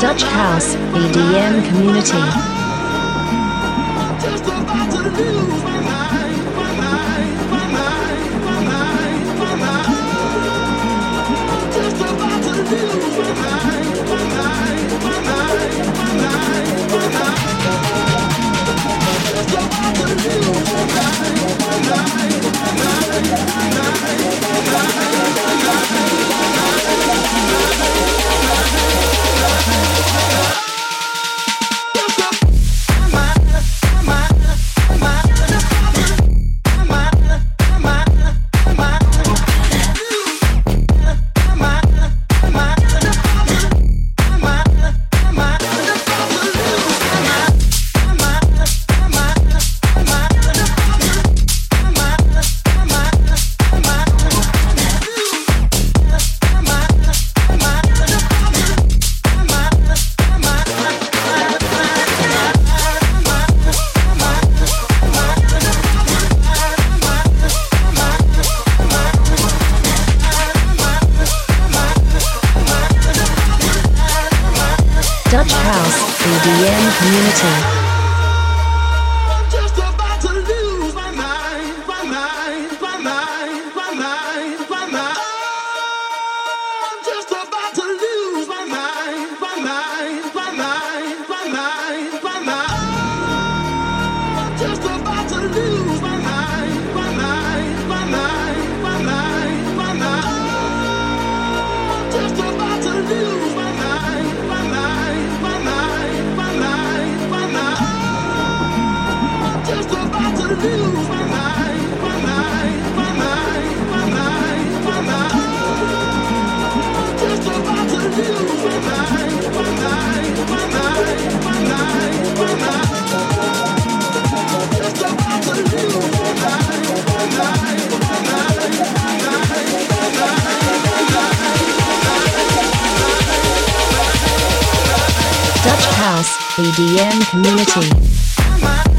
Dutch House EDM Community. Just about to lose my mind, my mind, my mind, my mind, my mind. Just about to lose my mind, my mind, my mind, my mind, my mind. Just about to lose my mind, my mind, my mind, my mind, my Dutch House EDM Community. I'm just about to lose my mind, my mind, my mind, my mind, my mind. I'm just about to lose my mind, my mind, my mind, my mind, my mind. I'm just about to lose my mind, my mind, my mind, my mind, my mind. I'm just about to lose my mind, my mind, my mind, my mind, my mind. Just about to lose my mind, my mind, my mind, my mind, my mind. Just about to lose my mind, my mind, my mind, my mind, my mind. Just about to lose my mind, my mind, my mind, my mind, my Dutch House EDM Community. mind.